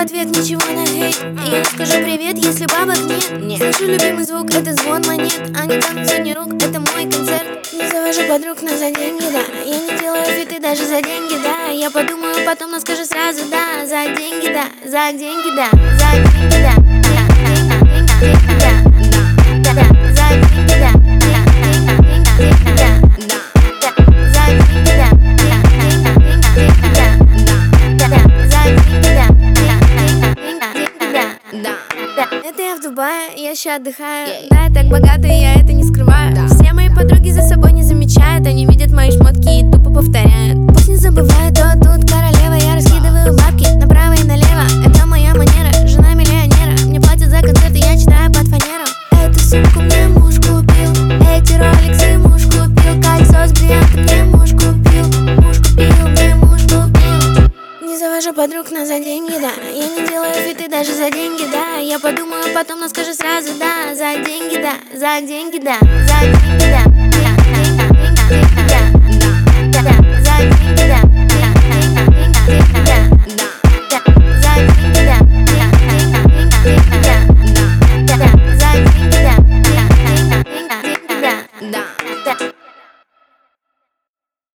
ответ ничего на хейт. Я не скажу привет, если бабок нет. Слышу любимый звук, это звон монет. Они танцуют сотни рук, это мой концерт. Не завожу подруг, но за деньги, да. Я не делаю фиты даже за деньги, да. Я подумаю потом, но скажу сразу, да. За деньги, да, за деньги, да. За деньги, да. Это я в Дубае, я ща отдыхаю. Да, я так богата, и я это не скрываю. Все мои подруги за собой не замечают. Они видят мои шмотки и тупо повторяют. Пусть не забывают, то тут королева. Я раскидываю бабки направо и налево. Это моя манера, жена миллионера. Мне платят за концерты, я читаю под фанеру. Эту сумку мне муж купил, эти роликсы муж купил, кольцо с бриллиантом мне муж купил. Муж купил, мне муж купил. Не завожу подруг, но за деньги, да. Я не делаю фиты даже за деньги, да. Я подумаю потом, но скажу сразу, да. За деньги, да, за деньги, да, за деньги, да.